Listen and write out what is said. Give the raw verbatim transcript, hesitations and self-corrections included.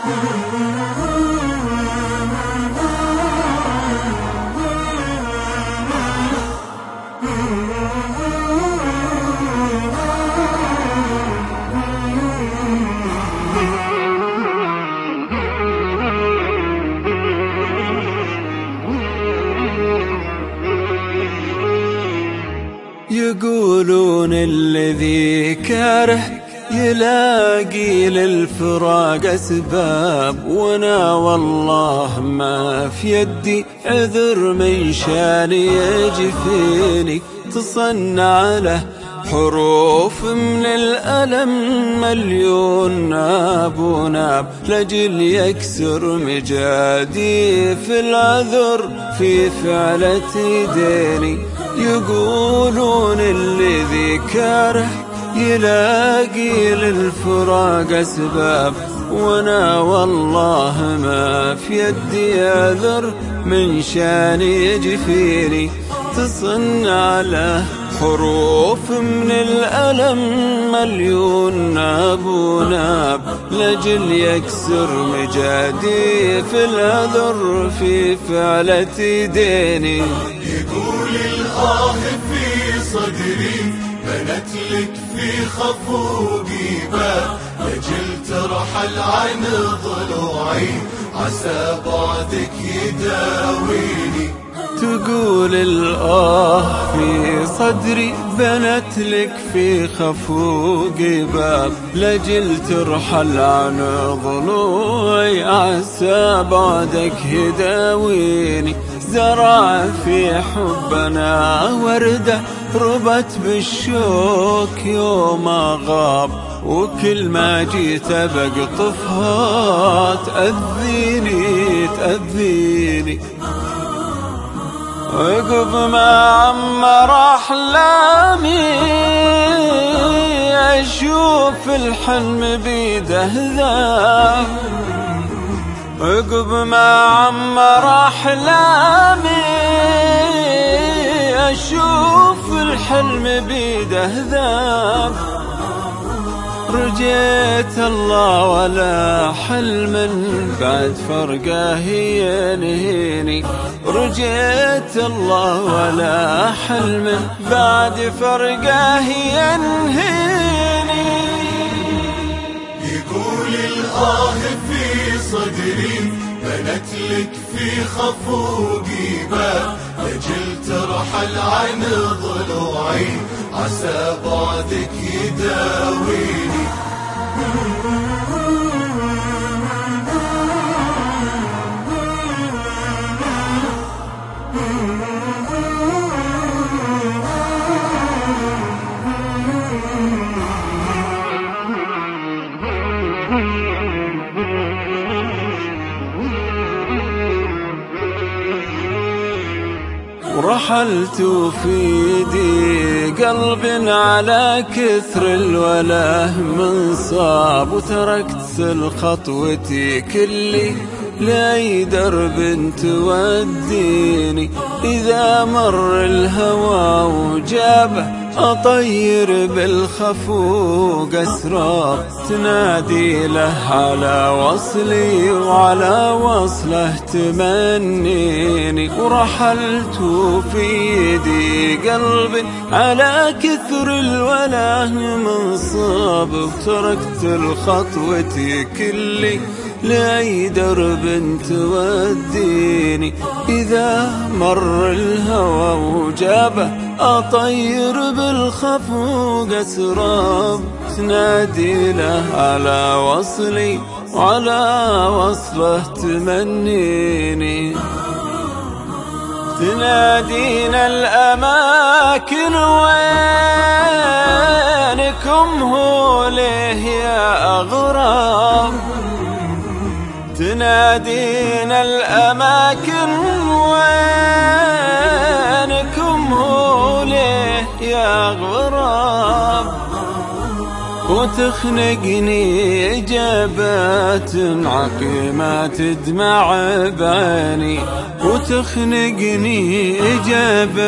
يقولون الذي كاره يلاقي للفراق أسباب، وانا والله ما في يدي عذر من شاني يجي فيني. تصنع له حروف من الألم مليون ناب وناب، لجل يكسر مجادي في العذر في فعلة ديني. يقولون الذي كاره يلاقي للفراق أسباب، وانا والله ما في يدي عذر من شاني يجي فيني. تصنع له حروف من الألم مليون ناب وناب، لجل يكسر مجادي في العذر في فعلة ديني. يقول الآه في صدري بنت لك في خفوقي باب، لجل ترحل عن ضلوعي عسى بعدك يداويني. تقول الآه في صدري بنت لك في خفوقي باب، لجل ترحل عن ضلوعي عسى بعدك يداويني. زرع في حبنا وردة ربت بالشوك يوم غاب، وكل ما جيت بقطفها تأذيني تأذيني. عقب ما عمر أحلامي أشوف الحلم بيده ذاب، عقب ما عمر أحلامي أشوف الحلم بيده ذاب. رجيت الله ولا حلم بعد فرقه ينهيني، رجيت الله ولا حلم بعد فرقه ينهيني. يقول الآه في صدري بنت لك في خفوقي باب، لجل ترحل عن ضلوعي عسى بعدك يداويني. ورحلت في يدي قلب على كثر الوله من صاب، وتركت الخطوتي كلي لاي درب توديني. إذا مر الهوى وجابه أطير بالخفوق أسرار، تنادي له على وصلي وعلى وصله تمنيني. ورحلت في يدي قلب على كثر الوله من صاب، وتركت الخطوة كلي لأي درب توديني. إذا مر الهوى وجابه أطير بالخفوق أسراب، تنادي له على وصلي وعلى وصله تمنيني. تنادينا الأماكن وينكم هو ليه يا أغراب، تنادينا الأماكن وينكم هو ليه يا غراب. وتخنقني إجابات عقيمات تدمع بعيني، وتخنقني إجابات